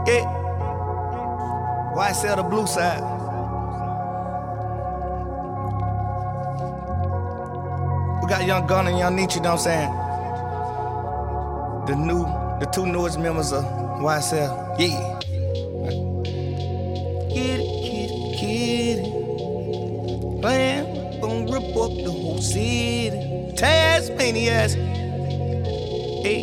Yeah. Why sell the blue side? We got Young Gunna and Young Nietzsche, you know what I'm saying? The two newest members of YSL. Yeah. Get it. Plan, gon' rip up the whole city. Tasmanias. Hey.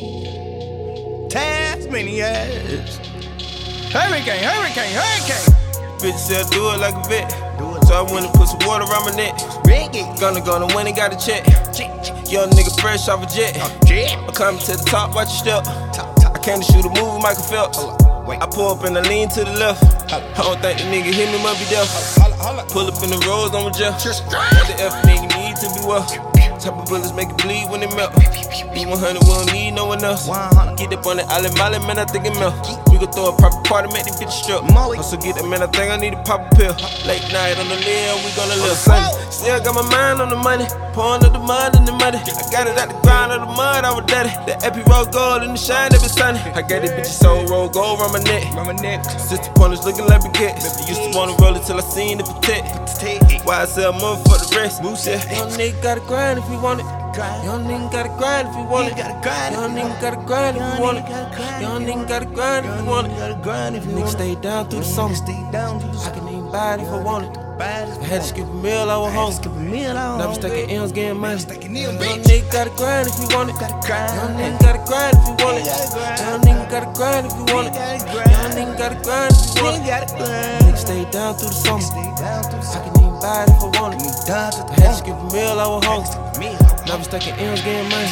Tasmanias. Hurricane. Bitch said do it like a vet. So I went and put some water around my neck. Gonna win and got a check. Young nigga fresh off a jet. I'm coming to the top, watch your step. I came to shoot a movie, Michael Phelps. I pull up and I lean to the left. I don't think the nigga hit me, must be deaf. Pull up in the roads, I'm with Jeff. What the F nigga need to be well. Type of bullets make it bleed when they melt. Need 100, we don't need no one else. Get up on the island, Molly, man, I think it melt. We gon' throw a proper party, make the bitch strip. Also get it, man, I think I need to pop a pill. Late night on the lid, we gonna live Sunday. Still got my mind on the money, pouring up the mud in the muddy. I got it out the ground of the mud, I was daddy. The epi roll gold and the shine every Sunday. I got this bitch soul roll gold around my neck. 60 pointers looking like baguettes. Used to wanna roll it till I seen the protect. Why I sell more for the rest? Young nigga gotta grind if you want it. Young nigga gotta grind if you want it. Young nigga gotta grind if you want it. Young nigga gotta grind if you want it. Nigga stay down through the summer. I can even buy it if I want it. I had to skip a meal, I was hungry. Now I'm stacking M's, getting money. Young nigga gotta grind if you want it. Young nigga gotta grind if you want it. Young nigga gotta grind if you want it. Young nigga gotta grind if you want it. Nigga stay down through the summer. I can even buy it if I want it. I had to skip a meal, I was hungry. Now I'm stacking M's, getting money.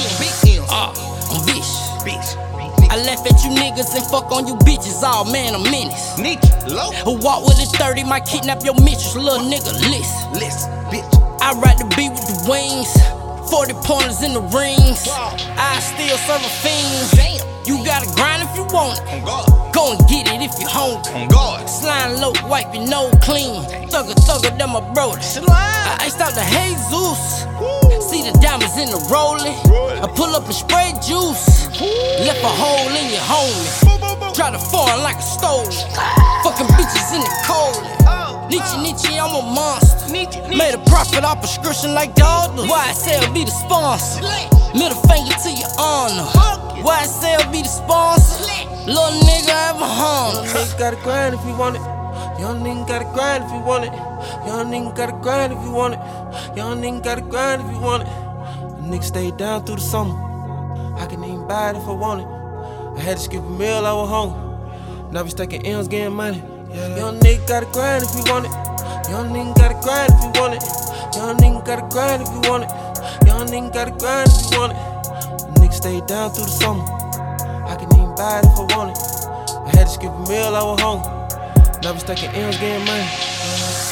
I'm bitch. I laugh at you niggas and fuck on you bitches. Oh man, I'm menace. Who walk with a 30 might kidnap your mistress. Little nigga, listen. I ride the beat with the wings. 40 pointers in the rings. I still serve a fiend. You gotta grind if you want it. Go and get it if you hungry. Slime low, wipe your nose clean. Thugger, them my brody. I iced out the Jesus. See the diamonds in the rolling. I pull up and spray juice. Left a hole in your homie. Try to fall like a stove. Fucking bitches in the cold. Nietzsche, I'm a monster. Made a profit off prescription like dollars. YSL be the sponsor. Middle finger to your honor. YSL be the sponsor. Little nigga have a home. Young nigga gotta grind if you want it. Young nigga gotta grind if you want it. Young nigga gotta grind if you want it. Young nigga gotta grind if you want it. A nigga stay down through the summer. I can even buy it if I want it. I had to skip a meal, I was hungry. Now we stacking M's, getting money. Young nigga gotta grind if you want it. Young nigga gotta grind if you want it. Young nigga gotta grind if you want it. Young nigga gotta grind if you want it. A nigga stay down through the summer. I can even buy it if I want it. I had to skip a meal, I was hungry. Now we stacking M's, getting money.